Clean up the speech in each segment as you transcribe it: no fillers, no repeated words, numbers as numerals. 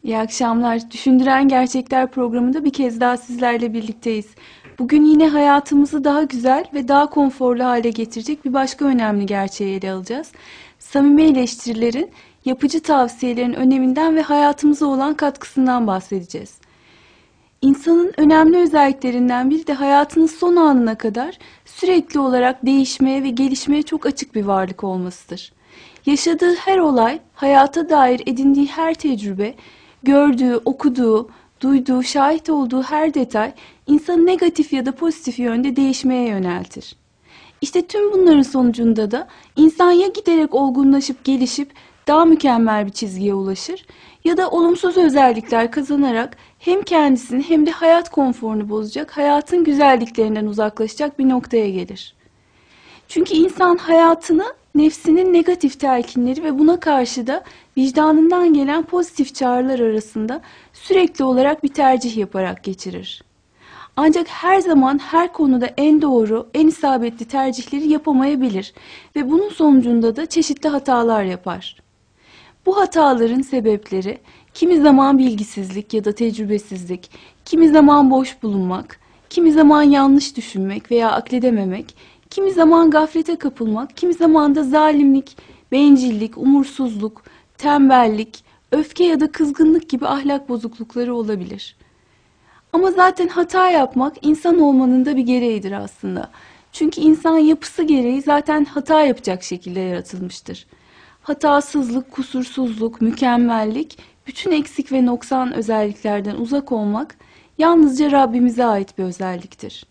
İyi akşamlar. Düşündüren Gerçekler programında bir kez daha sizlerle birlikteyiz. Bugün yine hayatımızı daha güzel ve daha konforlu hale getirecek bir başka önemli gerçeği ele alacağız. Samimi eleştirilerin, yapıcı tavsiyelerin öneminden ve hayatımıza olan katkısından bahsedeceğiz. İnsanın önemli özelliklerinden biri de hayatının son anına kadar sürekli olarak değişmeye ve gelişmeye çok açık bir varlık olmasıdır. Yaşadığı her olay, hayata dair edindiği her tecrübe, gördüğü, okuduğu, duyduğu, şahit olduğu her detay insanı negatif ya da pozitif yönde değişmeye yöneltir. İşte tüm bunların sonucunda da insan ya giderek olgunlaşıp gelişip daha mükemmel bir çizgiye ulaşır ya da olumsuz özellikler kazanarak hem kendisini hem de hayat konforunu bozacak, hayatın güzelliklerinden uzaklaşacak bir noktaya gelir. Çünkü insan hayatını nefsinin negatif telkinleri ve buna karşı da vicdanından gelen pozitif çağrılar arasında sürekli olarak bir tercih yaparak geçirir. Ancak her zaman her konuda en doğru, en isabetli tercihleri yapamayabilir ve bunun sonucunda da çeşitli hatalar yapar. Bu hataların sebepleri kimi zaman bilgisizlik ya da tecrübesizlik, kimi zaman boş bulunmak, kimi zaman yanlış düşünmek veya akledememek, kimi zaman gaflete kapılmak, kimi zaman da zalimlik, bencillik, umursuzluk, tembellik, öfke ya da kızgınlık gibi ahlak bozuklukları olabilir. Ama zaten hata yapmak insan olmanın da bir gereğidir aslında. Çünkü insan yapısı gereği zaten hata yapacak şekilde yaratılmıştır. Hatasızlık, kusursuzluk, mükemmellik, bütün eksik ve noksan özelliklerden uzak olmak yalnızca Rabbimize ait bir özelliktir.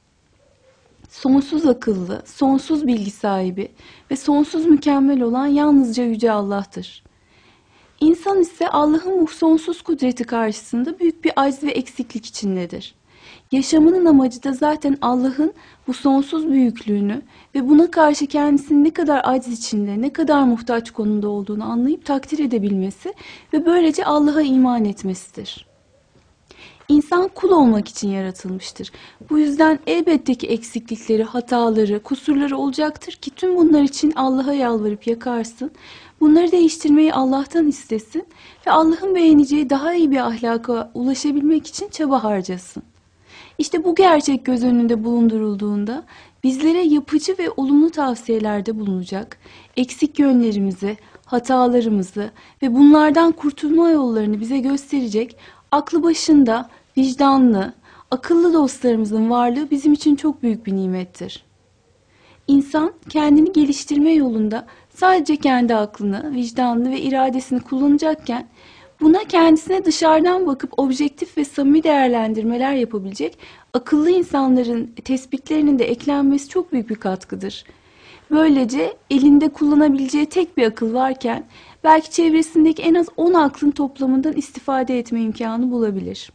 Sonsuz akıllı, sonsuz bilgi sahibi ve sonsuz mükemmel olan yalnızca Yüce Allah'tır. İnsan ise Allah'ın bu sonsuz kudreti karşısında büyük bir acz ve eksiklik içindedir. Yaşamının amacı da zaten Allah'ın bu sonsuz büyüklüğünü ve buna karşı kendisinin ne kadar aciz içinde, ne kadar muhtaç konumda olduğunu anlayıp takdir edebilmesi ve böylece Allah'a iman etmesidir. İnsan kul olmak için yaratılmıştır. Bu yüzden elbette ki eksiklikleri, hataları, kusurları olacaktır ki tüm bunlar için Allah'a yalvarıp yakarsın. Bunları değiştirmeyi Allah'tan istesin ve Allah'ın beğeneceği daha iyi bir ahlaka ulaşabilmek için çaba harcasın. İşte bu gerçek göz önünde bulundurulduğunda bizlere yapıcı ve olumlu tavsiyelerde bulunacak, eksik yönlerimizi, hatalarımızı ve bunlardan kurtulma yollarını bize gösterecek aklı başında, vicdanlı, akıllı dostlarımızın varlığı bizim için çok büyük bir nimettir. İnsan kendini geliştirme yolunda sadece kendi aklını, vicdanını ve iradesini kullanacakken buna kendisine dışarıdan bakıp objektif ve samimi değerlendirmeler yapabilecek akıllı insanların tespitlerinin de eklenmesi çok büyük bir katkıdır. Böylece elinde kullanabileceği tek bir akıl varken belki çevresindeki en az 10 aklın toplamından istifade etme imkanı bulabilir.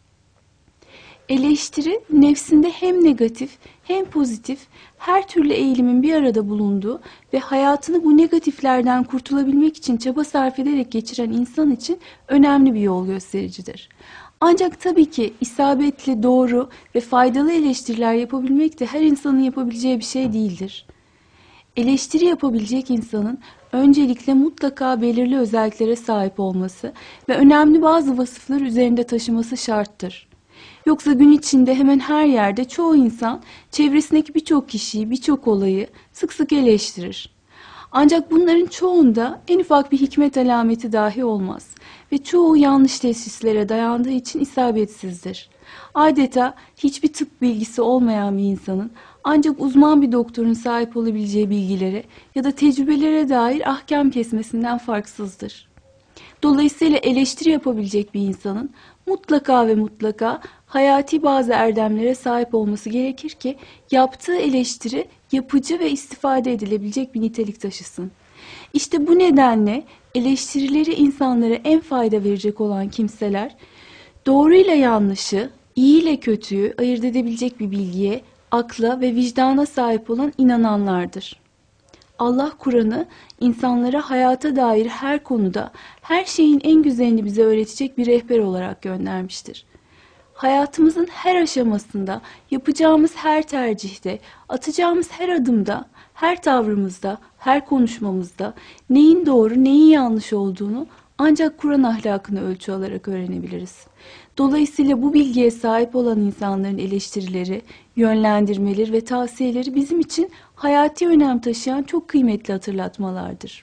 Eleştiri, nefsinde hem negatif hem pozitif her türlü eğilimin bir arada bulunduğu ve hayatını bu negatiflerden kurtulabilmek için çaba sarf ederek geçiren insan için önemli bir yol göstericidir. Ancak tabii ki isabetli, doğru ve faydalı eleştiriler yapabilmek de her insanın yapabileceği bir şey değildir. Eleştiri yapabilecek insanın öncelikle mutlaka belirli özelliklere sahip olması ve önemli bazı vasıflar üzerinde taşıması şarttır. Yoksa gün içinde hemen her yerde çoğu insan çevresindeki birçok kişiyi, birçok olayı sık sık eleştirir. Ancak bunların çoğunda en ufak bir hikmet alameti dahi olmaz ve çoğu yanlış tesislere dayandığı için isabetsizdir. Adeta hiçbir tıp bilgisi olmayan bir insanın ancak uzman bir doktorun sahip olabileceği bilgilere ya da tecrübelere dair ahkam kesmesinden farksızdır. Dolayısıyla eleştiri yapabilecek bir insanın mutlaka ve mutlaka hayati bazı erdemlere sahip olması gerekir ki yaptığı eleştiri yapıcı ve istifade edilebilecek bir nitelik taşısın. İşte bu nedenle eleştirileri insanlara en fayda verecek olan kimseler doğruyla yanlışı, iyi ile kötüyü ayırt edebilecek bir bilgiye, akla ve vicdana sahip olan inananlardır. Allah Kur'an'ı insanlara hayata dair her konuda, her şeyin en güzelini bize öğretecek bir rehber olarak göndermiştir. Hayatımızın her aşamasında, yapacağımız her tercihte, atacağımız her adımda, her tavrımızda, her konuşmamızda neyin doğru, neyin yanlış olduğunu ancak Kur'an ahlakını ölçü alarak öğrenebiliriz. Dolayısıyla bu bilgiye sahip olan insanların eleştirileri, yönlendirmeleri ve tavsiyeleri bizim için hayati önem taşıyan çok kıymetli hatırlatmalardır.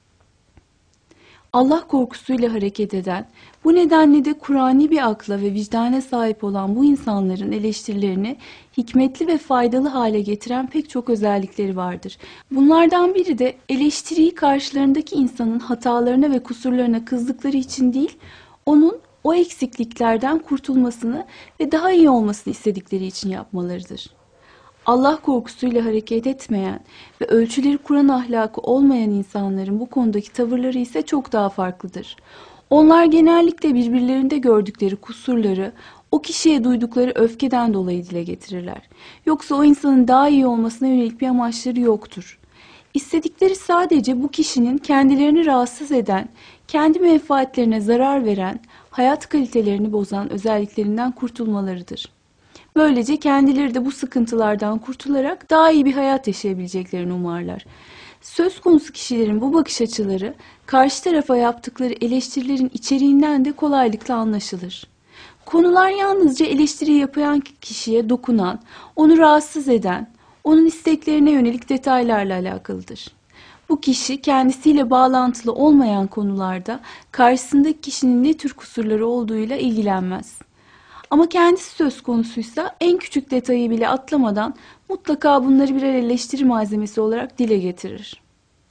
Allah korkusuyla hareket eden, bu nedenle de Kur'ani bir akla ve vicdana sahip olan bu insanların eleştirilerini hikmetli ve faydalı hale getiren pek çok özellikleri vardır. Bunlardan biri de eleştiriyi karşılarındaki insanın hatalarına ve kusurlarına kızdıkları için değil, onun o eksikliklerden kurtulmasını ve daha iyi olmasını istedikleri için yapmalarıdır. Allah korkusuyla hareket etmeyen ve ölçüleri Kur'an ahlakı olmayan insanların bu konudaki tavırları ise çok daha farklıdır. Onlar genellikle birbirlerinde gördükleri kusurları, o kişiye duydukları öfkeden dolayı dile getirirler. Yoksa o insanın daha iyi olmasına yönelik bir amaçları yoktur. İstedikleri sadece bu kişinin kendilerini rahatsız eden, kendi menfaatlerine zarar veren, hayat kalitelerini bozan özelliklerinden kurtulmalarıdır. Böylece kendileri de bu sıkıntılardan kurtularak daha iyi bir hayat yaşayabileceklerini umarlar. Söz konusu kişilerin bu bakış açıları karşı tarafa yaptıkları eleştirilerin içeriğinden de kolaylıkla anlaşılır. Konular yalnızca eleştiri yapan kişiye dokunan, onu rahatsız eden, onun isteklerine yönelik detaylarla alakalıdır. Bu kişi kendisiyle bağlantılı olmayan konularda karşısındaki kişinin ne tür kusurları olduğuyla ilgilenmez. Ama kendisi söz konusuysa en küçük detayı bile atlamadan mutlaka bunları birer eleştiri malzemesi olarak dile getirir.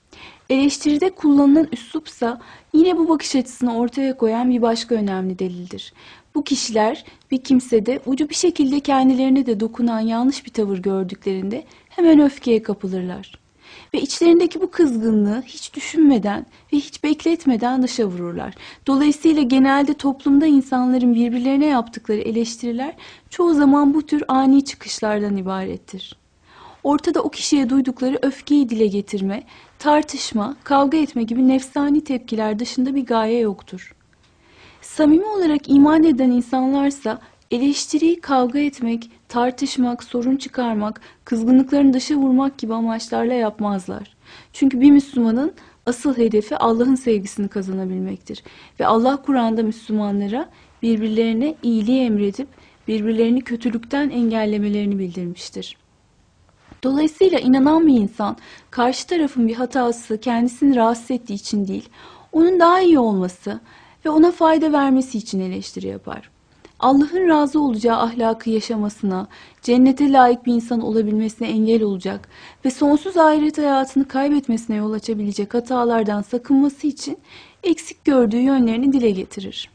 Eleştiride kullanılan üslupsa yine bu bakış açısını ortaya koyan bir başka önemli delildir. Bu kişiler bir kimsede ucu bir şekilde kendilerine de dokunan yanlış bir tavır gördüklerinde hemen öfkeye kapılırlar. Ve içlerindeki bu kızgınlığı hiç düşünmeden ve hiç bekletmeden dışa vururlar. Dolayısıyla genelde toplumda insanların birbirlerine yaptıkları eleştiriler çoğu zaman bu tür ani çıkışlardan ibarettir. Ortada o kişiye duydukları öfkeyi dile getirme, tartışma, kavga etme gibi nefsani tepkiler dışında bir gaye yoktur. Samimi olarak iman eden insanlarsa eleştiriyi kavga etmek, tartışmak, sorun çıkarmak, kızgınlıklarını dışa vurmak gibi amaçlarla yapmazlar. Çünkü bir Müslümanın asıl hedefi Allah'ın sevgisini kazanabilmektir. Ve Allah Kur'an'da Müslümanlara birbirlerine iyiliği emredip birbirlerini kötülükten engellemelerini bildirmiştir. Dolayısıyla inanan bir insan karşı tarafın bir hatası kendisini rahatsız ettiği için değil, onun daha iyi olması ve ona fayda vermesi için eleştiri yapar. Allah'ın razı olacağı ahlakı yaşamasına, cennete layık bir insan olabilmesine engel olacak ve sonsuz ahiret hayatını kaybetmesine yol açabilecek hatalardan sakınması için eksik gördüğü yönlerini dile getirir.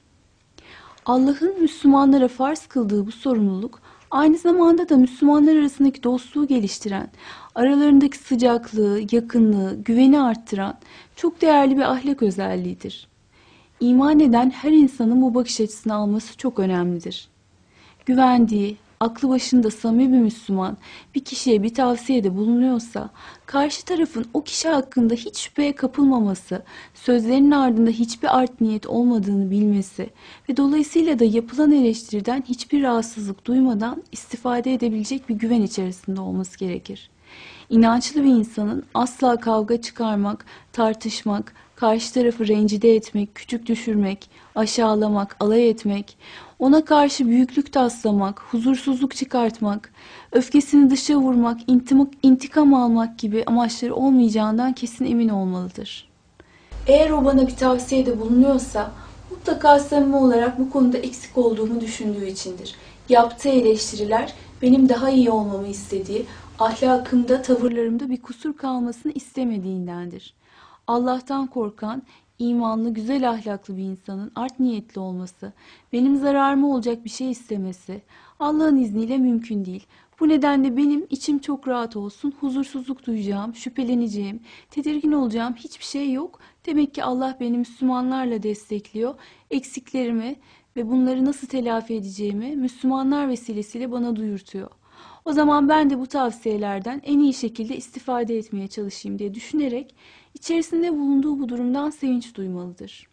Allah'ın Müslümanlara farz kıldığı bu sorumluluk aynı zamanda da Müslümanlar arasındaki dostluğu geliştiren, aralarındaki sıcaklığı, yakınlığı, güveni arttıran çok değerli bir ahlak özelliğidir. İman eden her insanın bu bakış açısını alması çok önemlidir. Güvendiği, aklı başında samimi bir Müslüman bir kişiye bir tavsiyede bulunuyorsa, karşı tarafın o kişi hakkında hiç şüpheye kapılmaması, sözlerinin ardında hiçbir art niyet olmadığını bilmesi ve dolayısıyla da yapılan eleştiriden hiçbir rahatsızlık duymadan istifade edebilecek bir güven içerisinde olması gerekir. İnançlı bir insanın asla kavga çıkarmak, tartışmak, karşı tarafı rencide etmek, küçük düşürmek, aşağılamak, alay etmek, ona karşı büyüklük taslamak, huzursuzluk çıkartmak, öfkesini dışa vurmak, intikam almak gibi amaçları olmayacağından kesin emin olmalıdır. Eğer o bana bir tavsiyede bulunuyorsa mutlaka samimi olarak bu konuda eksik olduğumu düşündüğü içindir. Yaptığı eleştiriler benim daha iyi olmamı istediği, ahlakımda, tavırlarımda bir kusur kalmasını istemediğindendir. Allah'tan korkan, imanlı, güzel ahlaklı bir insanın art niyetli olması, benim zararıma olacak bir şey istemesi Allah'ın izniyle mümkün değil. Bu nedenle benim içim çok rahat olsun, huzursuzluk duyacağım, şüpheleneceğim, tedirgin olacağım hiçbir şey yok. Demek ki Allah beni Müslümanlarla destekliyor, eksiklerimi ve bunları nasıl telafi edeceğimi Müslümanlar vesilesiyle bana duyurtuyor. O zaman ben de bu tavsiyelerden en iyi şekilde istifade etmeye çalışayım diye düşünerek içerisinde bulunduğu bu durumdan sevinç duymalıdır.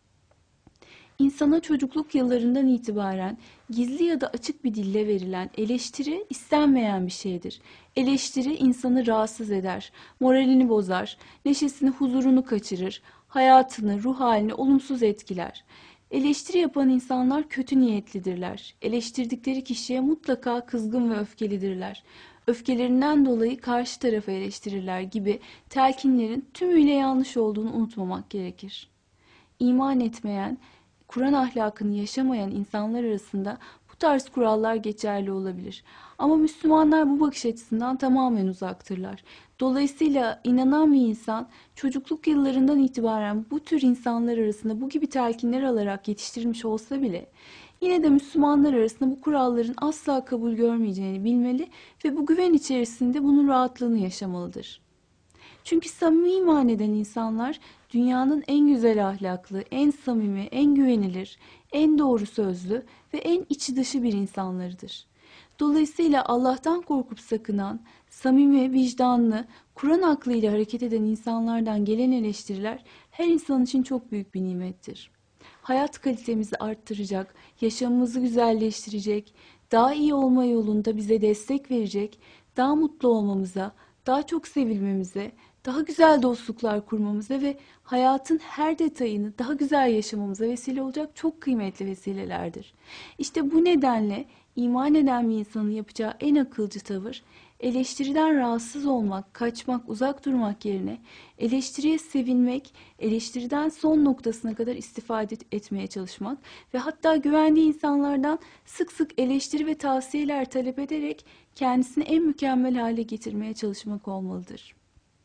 İnsana çocukluk yıllarından itibaren gizli ya da açık bir dille verilen eleştiri istenmeyen bir şeydir. Eleştiri insanı rahatsız eder, moralini bozar, neşesini, huzurunu kaçırır, hayatını, ruh halini olumsuz etkiler. Eleştiri yapan insanlar kötü niyetlidirler. Eleştirdikleri kişiye mutlaka kızgın ve öfkelidirler. Öfkelerinden dolayı karşı tarafı eleştirirler gibi telkinlerin tümüyle yanlış olduğunu unutmamak gerekir. İman etmeyen, Kur'an ahlakını yaşamayan insanlar arasında bu tarz kurallar geçerli olabilir. Ama Müslümanlar bu bakış açısından tamamen uzaktırlar. Dolayısıyla inanan bir insan çocukluk yıllarından itibaren bu tür insanlar arasında bu gibi telkinler alarak yetiştirilmiş olsa bile yine de Müslümanlar arasında bu kuralların asla kabul görmeyeceğini bilmeli ve bu güven içerisinde bunun rahatlığını yaşamalıdır. Çünkü samimi iman eden insanlar dünyanın en güzel ahlaklı, en samimi, en güvenilir, en doğru sözlü ve en içi dışı bir insanlarıdır. Dolayısıyla Allah'tan korkup sakınan, samimi, vicdanlı, Kur'an aklıyla hareket eden insanlardan gelen eleştiriler her insan için çok büyük bir nimettir. Hayat kalitemizi arttıracak, yaşamımızı güzelleştirecek, daha iyi olma yolunda bize destek verecek, daha mutlu olmamıza, daha çok sevilmemize, daha güzel dostluklar kurmamıza ve hayatın her detayını daha güzel yaşamamıza vesile olacak çok kıymetli vesilelerdir. İşte bu nedenle iman eden bir insanın yapacağı en akılcı tavır, eleştiriden rahatsız olmak, kaçmak, uzak durmak yerine eleştiriye sevinmek, eleştiriden son noktasına kadar istifade etmeye çalışmak ve hatta güvendiği insanlardan sık sık eleştiri ve tavsiyeler talep ederek kendisini en mükemmel hale getirmeye çalışmak olmalıdır.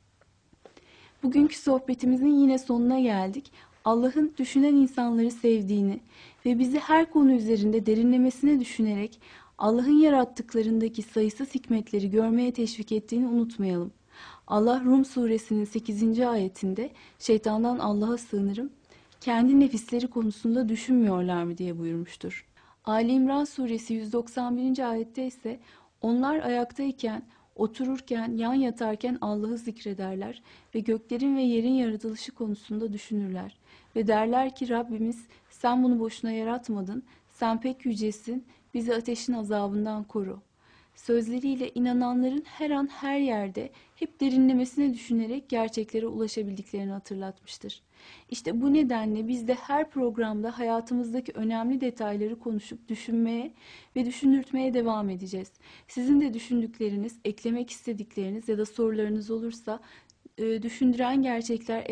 Bugünkü sohbetimizin yine sonuna geldik. Allah'ın düşünen insanları sevdiğini ve bizi her konu üzerinde derinlemesine düşünerek Allah'ın yarattıklarındaki sayısız hikmetleri görmeye teşvik ettiğini unutmayalım. Allah Rum suresinin 8. ayetinde şeytandan Allah'a sığınırım, kendi nefisleri konusunda düşünmüyorlar mı diye buyurmuştur. Ali İmran suresi 191. ayette ise onlar ayaktayken, otururken, yan yatarken Allah'ı zikrederler ve göklerin ve yerin yaratılışı konusunda düşünürler. Ve derler ki Rabbimiz sen bunu boşuna yaratmadın, sen pek yücesin, bizi ateşin azabından koru. Sözleriyle inananların her an her yerde hep derinlemesine düşünerek gerçeklere ulaşabildiklerini hatırlatmıştır. İşte bu nedenle biz de her programda hayatımızdaki önemli detayları konuşup düşünmeye ve düşündürtmeye devam edeceğiz. Sizin de düşündükleriniz, eklemek istedikleriniz ya da sorularınız olursa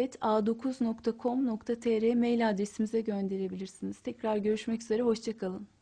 düşündürengerçekler@a9.com.tr mail adresimize gönderebilirsiniz. Tekrar görüşmek üzere, hoşça kalın.